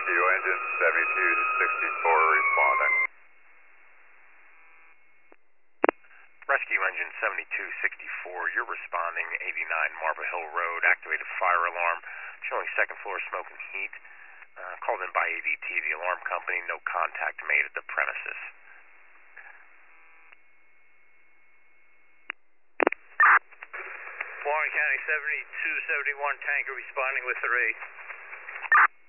Rescue engine 7264 responding. Rescue engine 7264, you're responding 89 Marble Hill Road, activated fire alarm, showing second floor smoke and heat. Called in by ADT, the alarm company, no contact made at the premises. Warren County 7271 tanker responding with 3.